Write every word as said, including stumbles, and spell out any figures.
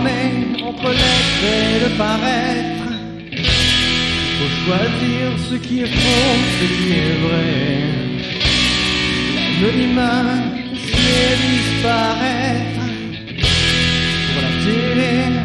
transformer entre l'être et le paraître. Il faut choisir ce qui est faux, ce qui est vrai. L'anonymat, c'est disparaître. Pour la télé,